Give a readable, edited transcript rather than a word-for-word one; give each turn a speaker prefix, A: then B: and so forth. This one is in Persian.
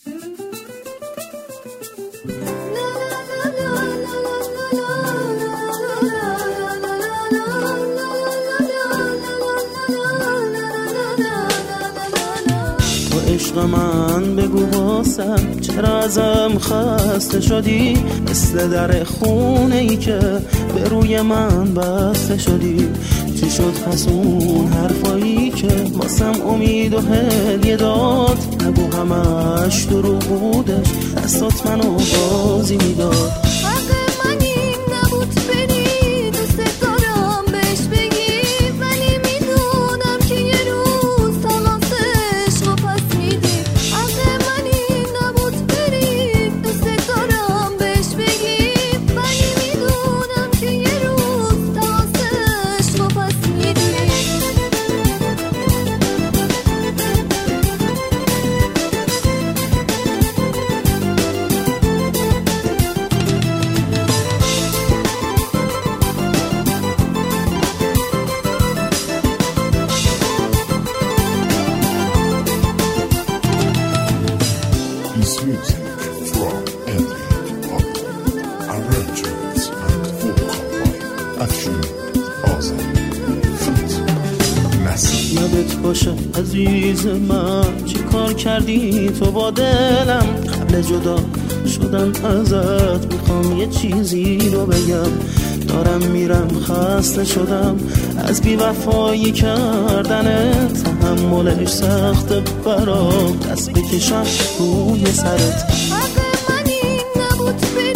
A: عشق من بگو واسم چرا ازم خسته شدی؟ مثل در خونه ای که به روی من بسته شدی. چی شد پس اون حرفایی که واسم امید و هدیه داد؟ نگو همش دروغ بودش، دستات منو بازی میداد. یادت باشه عزیز من چی کار کردی تو با دلم؟ قبل جدا شدن ازت میخوام یه چیزی رو بگم. دارم میرم خسته شدم از بی‌وفایی کردنت. تحملش سخته برام دست بکشم روی سرت.
B: حق من این نبود